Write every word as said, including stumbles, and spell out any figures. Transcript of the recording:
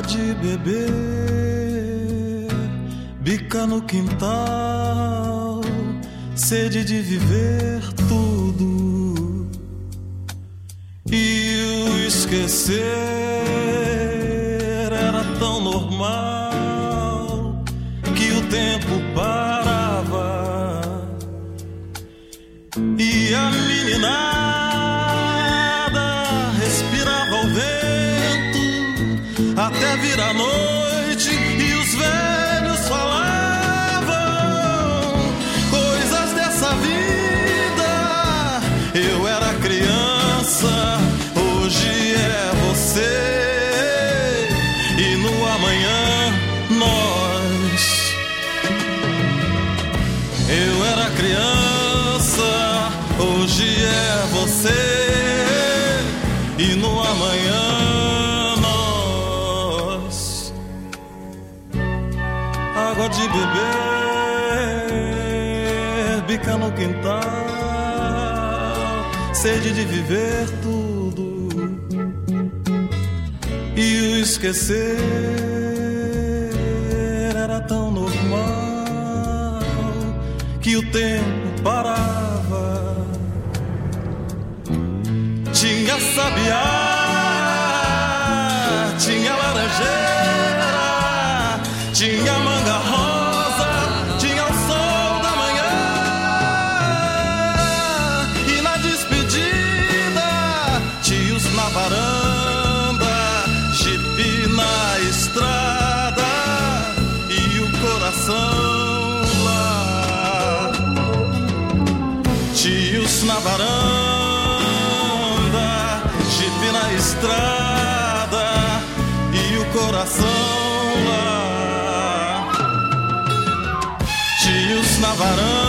de beber, bica no quintal, sede de viver tudo e o esquecer era tão normal que o tempo parava e a meninada respirava o vento até vir a noite e os velhos falavam coisas dessa vida. Eu era criança, hoje é você e no amanhã nós. Eu era criança, hoje é você e no amanhã nós. Água de beber, bica no quintal, sede de viver tudo e o esquecer era tão normal que o tempo parava. Tinha sabiá, tinha laranjeira, tinha manga rosa, tinha o sol da manhã. E na despedida, tios na varanda, jipe na estrada e o coração lá. Tios na varanda, jipe na estrada e o coração lá. Tios na varanda,